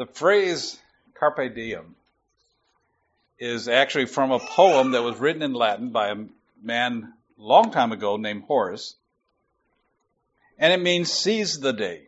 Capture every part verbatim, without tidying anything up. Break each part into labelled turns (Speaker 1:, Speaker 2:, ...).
Speaker 1: The phrase carpe diem is actually from a poem that was written in Latin by a man a long time ago named Horace. And it means seize the day.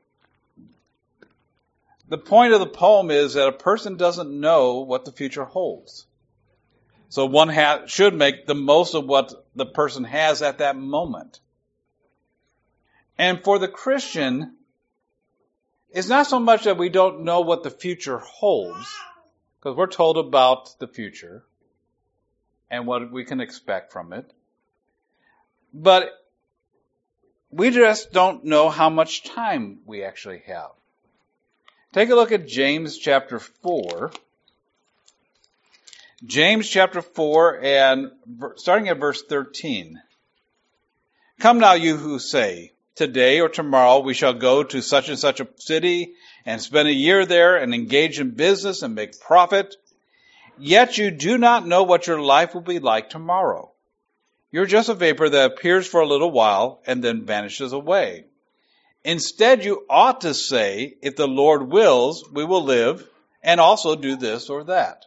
Speaker 1: The point of the poem is that a person doesn't know what the future holds. So one ha- should make the most of what the person has at that moment. And for the Christian, it's not so much that we don't know what the future holds, because we're told about the future and what we can expect from it. But we just don't know how much time we actually have. Take a look at James chapter four. James chapter four, and starting at verse thirteen. Come now, you who say, today or tomorrow we shall go to such and such a city and spend a year there and engage in business and make profit. Yet you do not know what your life will be like tomorrow. You're just a vapor that appears for a little while and then vanishes away. Instead, you ought to say, if the Lord wills, we will live and also do this or that.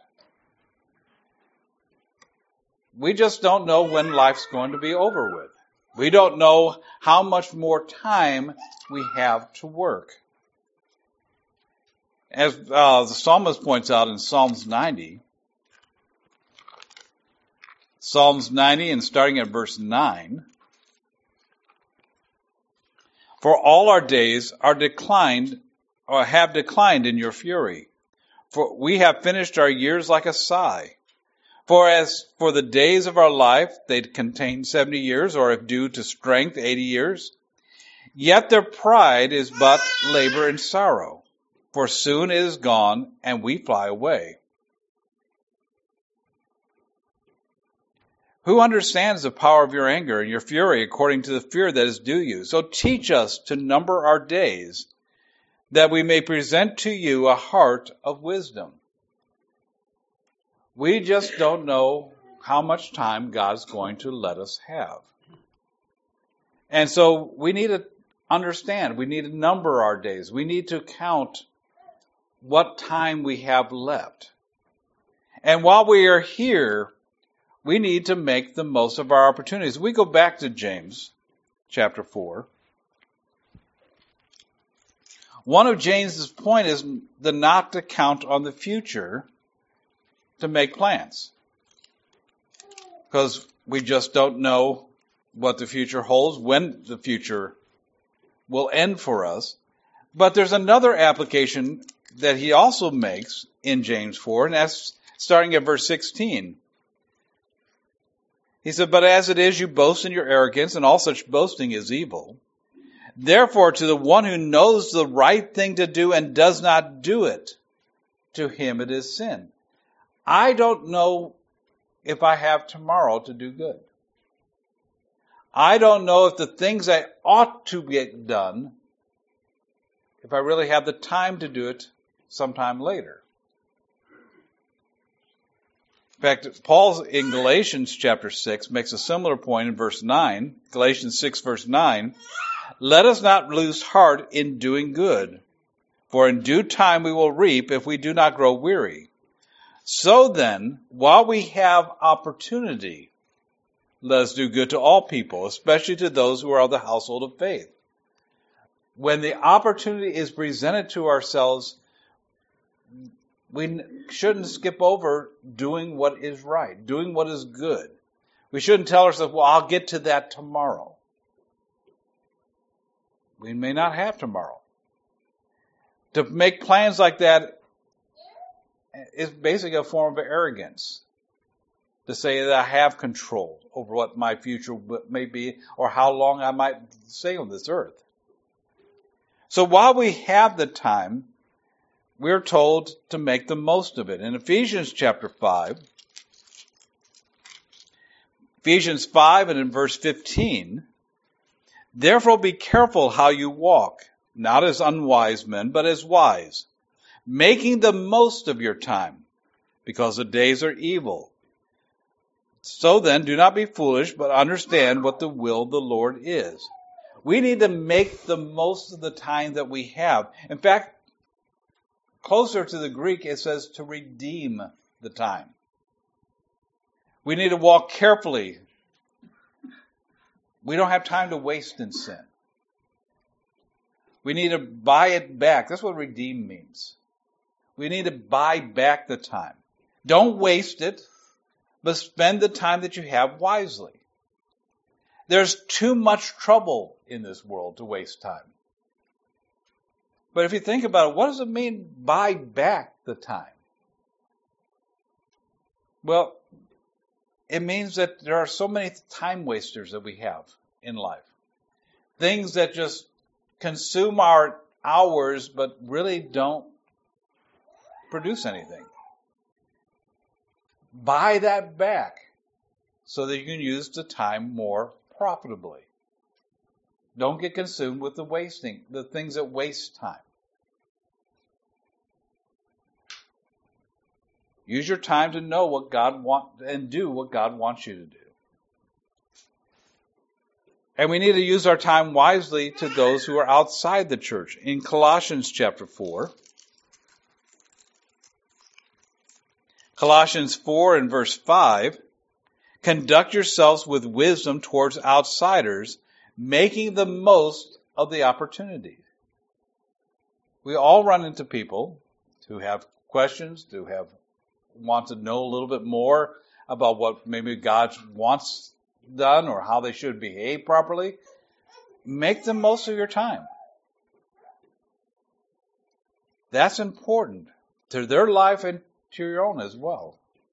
Speaker 1: We just don't know when life's going to be over with. We don't know how much more time we have to work. As uh, the psalmist points out in Psalms ninety, Psalms ninety and starting at verse nine, for all our days are declined or have declined in your fury. For we have finished our years like a sigh. For as for the days of our life, they contain seventy years, or if due to strength, eighty years. Yet their pride is but labor and sorrow, for soon it is gone, and we fly away. Who understands the power of your anger and your fury according to the fear that is due you? So teach us to number our days, that we may present to you a heart of wisdom. We just don't know how much time God's going to let us have. And so we need to understand, we need to number our days. We need to count what time we have left. And while we are here, we need to make the most of our opportunities. We go back to James chapter four. One of James's point is the not to count on the future to make plans. Because we just don't know what the future holds, when the future will end for us. But there's another application that he also makes in James four, and that's starting at verse sixteen. He said, but as it is, you boast in your arrogance, and all such boasting is evil. Therefore, to the one who knows the right thing to do and does not do it, to him it is sin. I don't know if I have tomorrow to do good. I don't know if the things I ought to get done, if I really have the time to do it sometime later. In fact, Paul in Galatians chapter six makes a similar point in verse nine. Galatians six verse nine. Let us not lose heart in doing good, for in due time we will reap if we do not grow weary. So then, while we have opportunity, let us do good to all people, especially to those who are of the household of faith. When the opportunity is presented to ourselves, we shouldn't skip over doing what is right, doing what is good. We shouldn't tell ourselves, well, I'll get to that tomorrow. We may not have tomorrow. To make plans like that is basically a form of arrogance. To say that I have control over what my future may be or how long I might stay on this earth. So while we have the time, we're told to make the most of it. In Ephesians chapter five, Ephesians five and in verse fifteen, therefore be careful how you walk, not as unwise men, but as wise, making the most of your time, because the days are evil. So then, do not be foolish, but understand what the will of the Lord is. We need to make the most of the time that we have. In fact, closer to the Greek, it says to redeem the time. We need to walk carefully. We don't have time to waste in sin. We need to buy it back. That's what redeem means. We need to buy back the time. Don't waste it, but spend the time that you have wisely. There's too much trouble in this world to waste time. But if you think about it, what does it mean, buy back the time? Well, it means that there are so many time wasters that we have in life. Things that just consume our hours but really don't produce anything. Buy that back so that you can use the time more profitably. Don't get consumed with the wasting, the things that waste time. Use your time to know what God wants and do what God wants you to do. And we need to use our time wisely to those who are outside the church. In Colossians chapter four, Colossians four and verse five, conduct yourselves with wisdom towards outsiders, making the most of the opportunity. We all run into people who have questions, who have want to know a little bit more about what maybe God wants done or how they should behave properly. Make the most of your time. That's important to their life and to your own as well.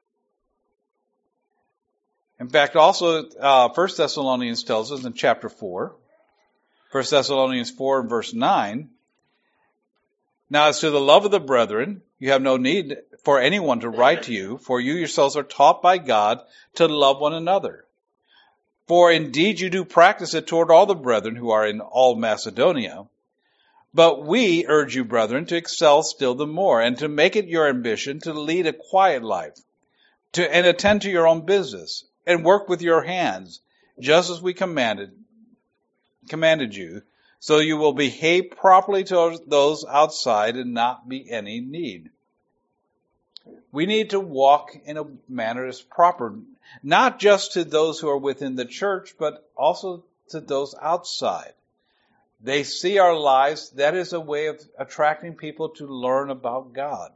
Speaker 1: In fact, also, uh, First Thessalonians tells us in chapter four, First Thessalonians four and verse nine, now as to the love of the brethren, you have no need for anyone to write to you, for you yourselves are taught by God to love one another. For indeed you do practice it toward all the brethren who are in all Macedonia. But we urge you, brethren, to excel still the more, and to make it your ambition to lead a quiet life, to and attend to your own business, and work with your hands, just as we commanded commanded you, so you will behave properly to those outside and not be any need. We need to walk in a manner that's proper, not just to those who are within the church, but also to those outside. They see our lives. That is a way of attracting people to learn about God.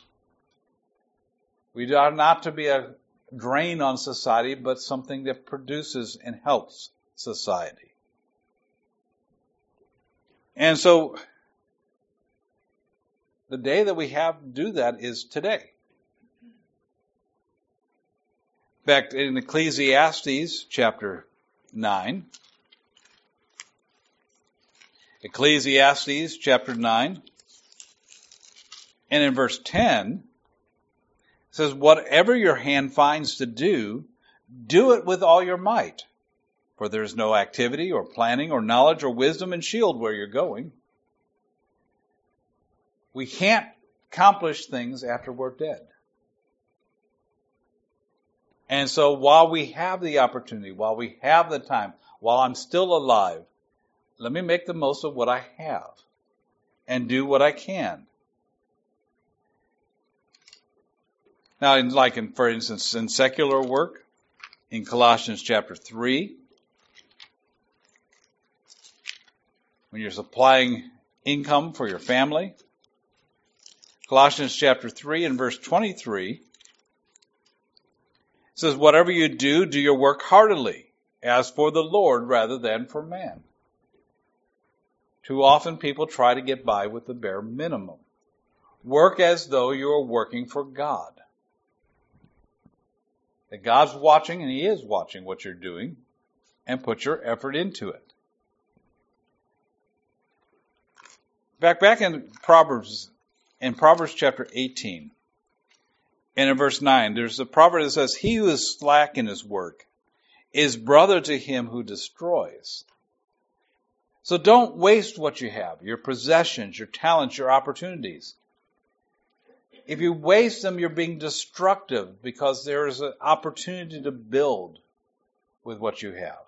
Speaker 1: We are not to be a drain on society, but something that produces and helps society. And so, the day that we have to do that is today. In fact, in Ecclesiastes chapter nine, Ecclesiastes chapter nine, and in verse ten, it says, whatever your hand finds to do, do it with all your might. For there is no activity or planning or knowledge or wisdom and shield where you're going. We can't accomplish things after we're dead. And so while we have the opportunity, while we have the time, while I'm still alive, let me make the most of what I have and do what I can. Now, in, like in, for instance, in secular work, in Colossians chapter three, when you're supplying income for your family, Colossians chapter three and verse twenty-three, it says, whatever you do, do your work heartily, as for the Lord rather than for man. Too often people try to get by with the bare minimum. Work as though you are working for God. That God's watching, and He is watching what you're doing, and put your effort into it. Back back in Proverbs, in Proverbs chapter eighteen, and in verse nine, there's a proverb that says, he who is slack in his work is brother to him who destroys. So don't waste what you have, your possessions, your talents, your opportunities. If you waste them, you're being destructive because there is an opportunity to build with what you have.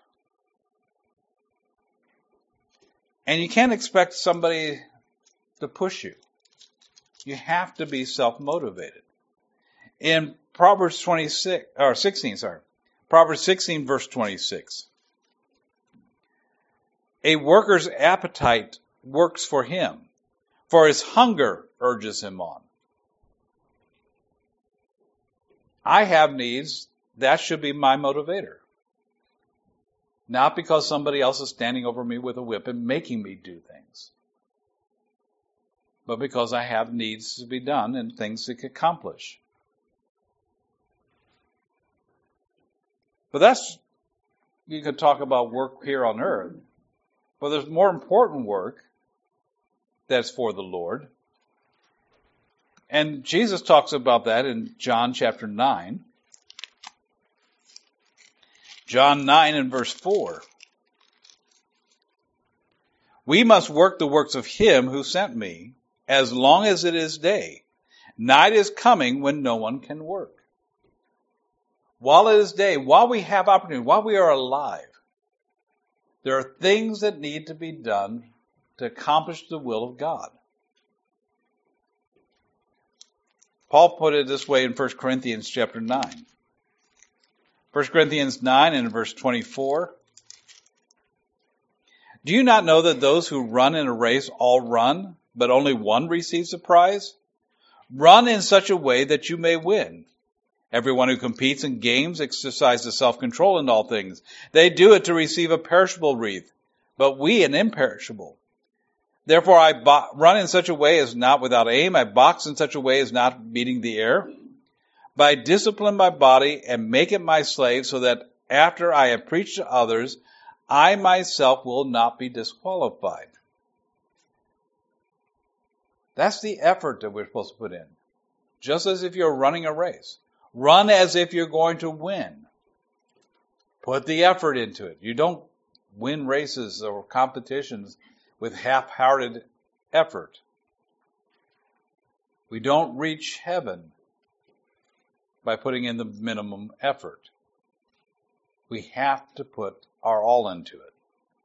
Speaker 1: And you can't expect somebody to push you. You have to be self-motivated. In Proverbs twenty-six, or sixteen, sorry, Proverbs sixteen, verse twenty-six. A worker's appetite works for him, for his hunger urges him on. I have needs. That should be my motivator. Not because somebody else is standing over me with a whip and making me do things, but because I have needs to be done and things to accomplish. But that's, you could talk about work here on earth, but there's more important work that's for the Lord. And Jesus talks about that in John chapter nine. John nine and verse four. We must work the works of him who sent me as long as it is day. Night is coming when no one can work. While it is day, while we have opportunity, while we are alive, there are things that need to be done to accomplish the will of God. Paul put it this way in First Corinthians chapter nine. First Corinthians nine and verse twenty-four. Do you not know that those who run in a race all run, but only one receives a prize? Run in such a way that you may win. Everyone who competes in games exercises self-control in all things. They do it to receive a perishable wreath, but we an imperishable. Therefore I bo- run in such a way as not without aim. I box in such a way as not beating the air. But I discipline my body and make it my slave, so that after I have preached to others, I myself will not be disqualified. That's the effort that we're supposed to put in. Just as if you're running a race. Run as if you're going to win. Put the effort into it. You don't win races or competitions with half-hearted effort. We don't reach heaven by putting in the minimum effort. We have to put our all into it.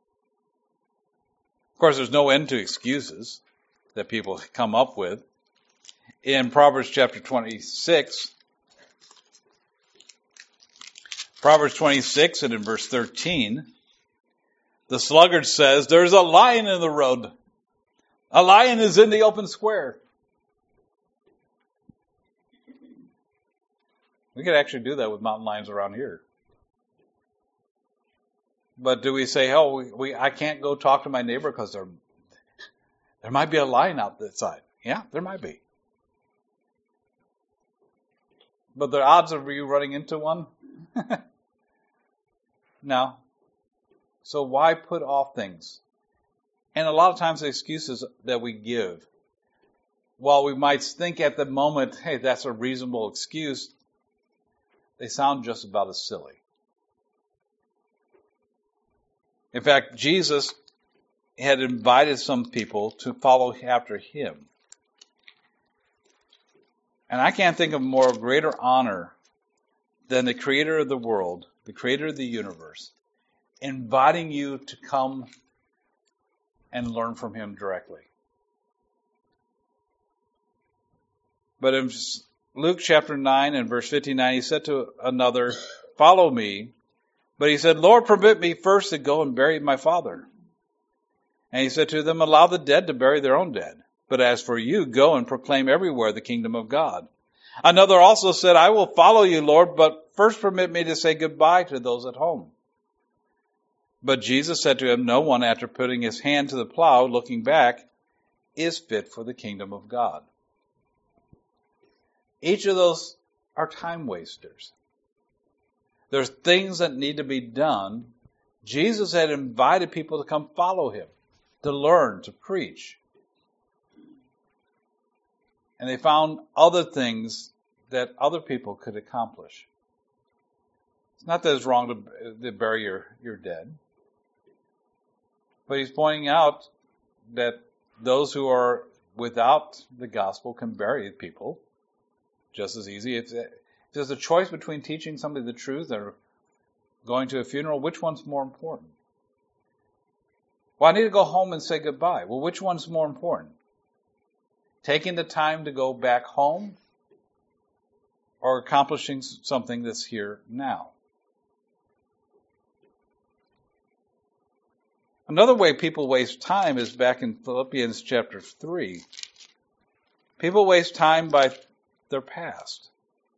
Speaker 1: Of course, there's no end to excuses that people come up with. In Proverbs chapter twenty-six, Proverbs twenty-six and in verse thirteen, the sluggard says, there's a lion in the road. A lion is in the open square. We could actually do that with mountain lions around here. But do we say, oh, we, we I can't go talk to my neighbor because there, there might be a lion out that side. Yeah, there might be. But the odds of you running into one? No. So why put off things? And a lot of times the excuses that we give, while we might think at the moment, hey, that's a reasonable excuse, they sound just about as silly. In fact, Jesus had invited some people to follow after him. And I can't think of more greater honor than the creator of the world, the creator of the universe, inviting you to come and learn from him directly. But in Luke chapter nine and verse fifty-nine, he said to another, follow me. But he said, Lord, permit me first to go and bury my father. And he said to them, allow the dead to bury their own dead. But as for you, go and proclaim everywhere the kingdom of God. Another also said, I will follow you, Lord, but first permit me to say goodbye to those at home. But Jesus said to him, no one, after putting his hand to the plow, looking back, is fit for the kingdom of God. Each of those are time wasters. There's things that need to be done. Jesus had invited people to come follow him, to learn, to preach. And they found other things that other people could accomplish. It's not that it's wrong to, to bury your, your dead. But he's pointing out that those who are without the gospel can bury people just as easy. If, if there's a choice between teaching somebody the truth or going to a funeral, which one's more important? Well, I need to go home and say goodbye. Well, which one's more important? taking the time to go back home, or accomplishing something that's here now. Another way people waste time is back in Philippians chapter three. People waste time by their past.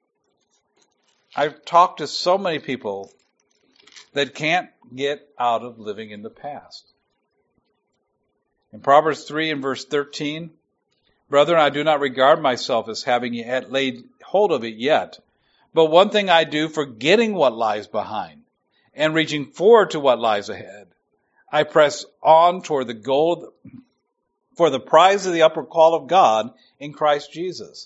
Speaker 1: I've talked to so many people that can't get out of living in the past. In Proverbs three and verse thirteen, brethren, I do not regard myself as having yet laid hold of it yet, but one thing I do, forgetting what lies behind and reaching forward to what lies ahead, I press on toward the goal for the prize of the upper call of God in Christ Jesus.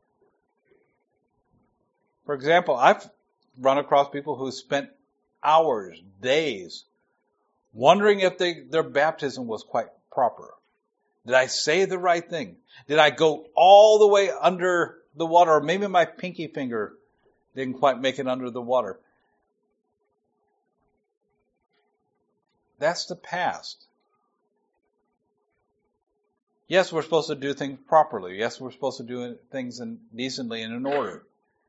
Speaker 1: For example, I've run across people who spent hours, days, wondering if they, their baptism was quite proper. Did I say the right thing? Did I go all the way under the water? Or maybe my pinky finger didn't quite make it under the water. That's the past. Yes, we're supposed to do things properly. Yes, we're supposed to do things in, decently and in order.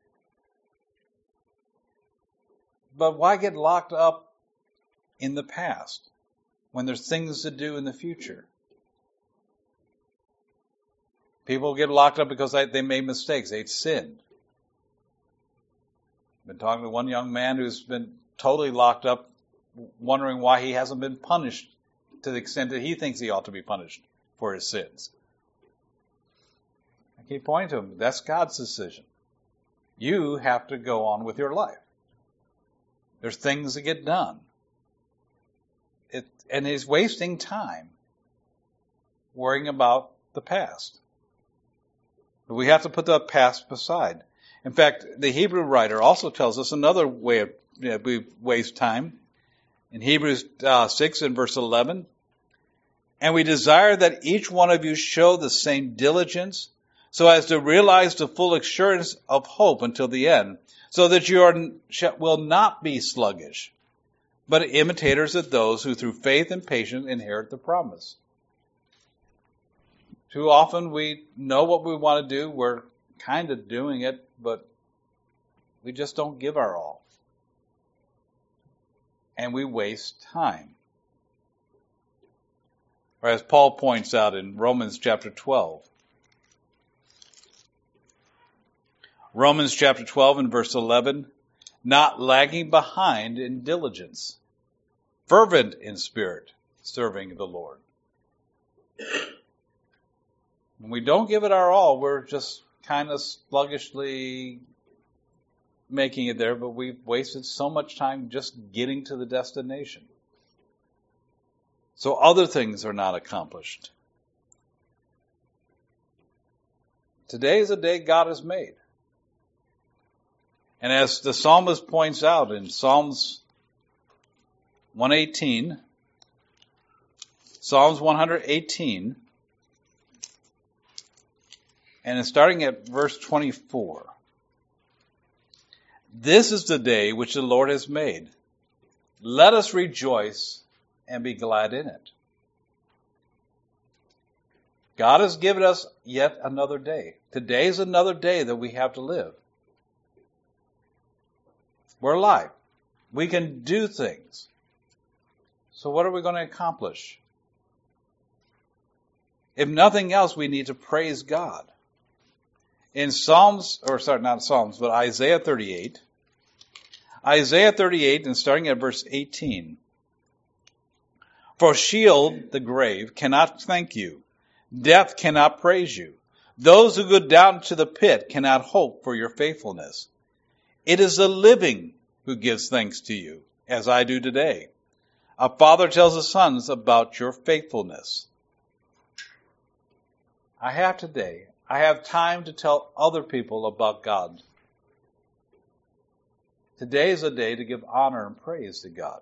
Speaker 1: But why get locked up in the past when there's things to do in the future? People get locked up because they, they made mistakes. They'd sinned. I've been talking to one young man who's been totally locked up, wondering why he hasn't been punished to the extent that he thinks he ought to be punished for his sins. I keep pointing to him, that's God's decision. You have to go on with your life. There's things that get done. It, and he's wasting time worrying about the past. But we have to put the past aside. In fact, the Hebrew writer also tells us another way of, you know, we waste time. In Hebrews uh, six and verse eleven, and we desire that each one of you show the same diligence so as to realize the full assurance of hope until the end, so that you are, will not be sluggish, but imitators of those who through faith and patience inherit the promise. Too often we know what we want to do, we're kind of doing it, but we just don't give our all. And we waste time. Or as Paul points out in Romans chapter twelve. Romans chapter twelve and verse eleven, not lagging behind in diligence, fervent in spirit, serving the Lord. When we don't give it our all, we're just kind of sluggishly making it there, but we've wasted so much time just getting to the destination. So other things are not accomplished. Today is a day God has made. And as the psalmist points out in Psalms one eighteen, Psalms one eighteen, and it's starting at verse twenty-four. This is the day which the Lord has made. Let us rejoice and be glad in it. God has given us yet another day. Today is another day that we have to live. We're alive. We can do things. So what are we going to accomplish? If nothing else, we need to praise God. In Psalms, or sorry, not Psalms, but Isaiah thirty-eight, Isaiah thirty-eight, and starting at verse eighteen. For Sheol, the grave, cannot thank you. Death cannot praise you. Those who go down to the pit cannot hope for your faithfulness. It is the living who gives thanks to you, as I do today. A father tells his sons about your faithfulness. I have today, I have time to tell other people about God. Today is a day to give honor and praise to God.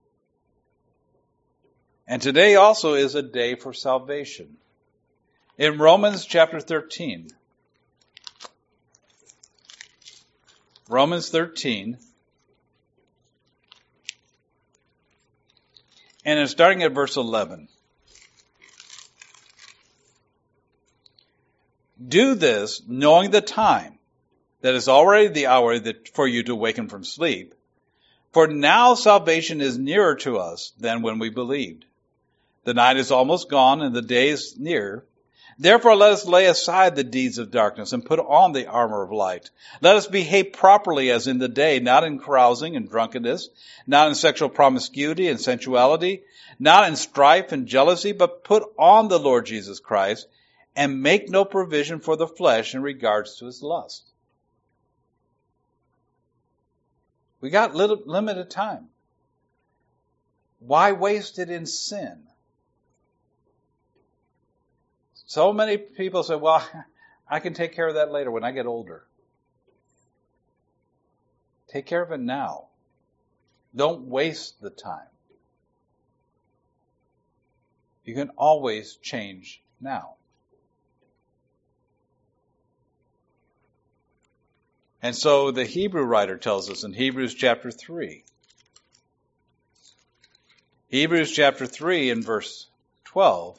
Speaker 1: And today also is a day for salvation. In Romans chapter thirteen, Romans thirteen, and it's starting at verse eleven. Do this knowing the time, that is already the hour that for you to awaken from sleep. For now salvation is nearer to us than when we believed. The night is almost gone and the day is near. Therefore let us lay aside the deeds of darkness and put on the armor of light. Let us behave properly as in the day, not in carousing and drunkenness, not in sexual promiscuity and sensuality, not in strife and jealousy, but put on the Lord Jesus Christ and make no provision for the flesh in regards to its lust. We got little, limited time. Why waste it in sin? So many people say, well, I can take care of that later when I get older. Take care of it now. Don't waste the time. You can always change now. And so the Hebrew writer tells us in Hebrews chapter three. Hebrews chapter three and verse twelve.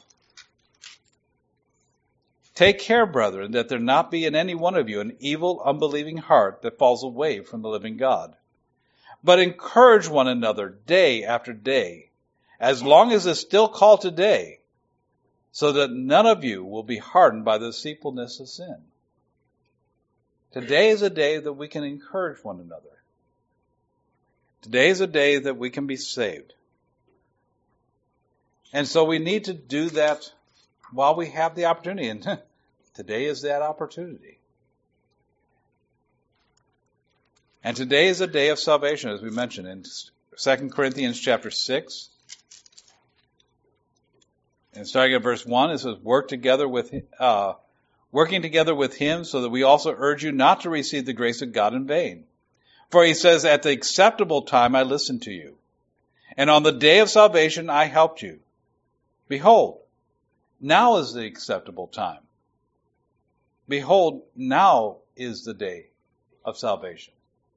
Speaker 1: Take care, brethren, that there not be in any one of you an evil, unbelieving heart that falls away from the living God. But encourage one another day after day, as long as it's still called today, so that none of you will be hardened by the deceitfulness of sin. Today is a day that we can encourage one another. Today is a day that we can be saved. And so we need to do that while we have the opportunity. And today is that opportunity. And today is a day of salvation, as we mentioned in Second Corinthians chapter six. And starting at verse one, it says, work together with uh working together with him, so that we also urge you not to receive the grace of God in vain. For he says, at the acceptable time I listened to you, and on the day of salvation I helped you. Behold, now is the acceptable time. Behold, now is the day of salvation.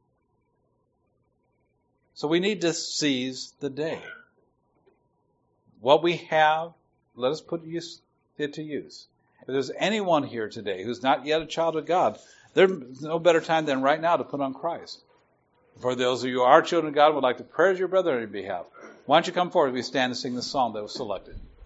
Speaker 1: So we need to seize the day. What we have, let us put it to use. If there's anyone here today who's not yet a child of God, there's no better time than right now to put on Christ. For those of you who are children of God and would like to pray as your brother on your behalf, why don't you come forward as we stand and sing the song that was selected.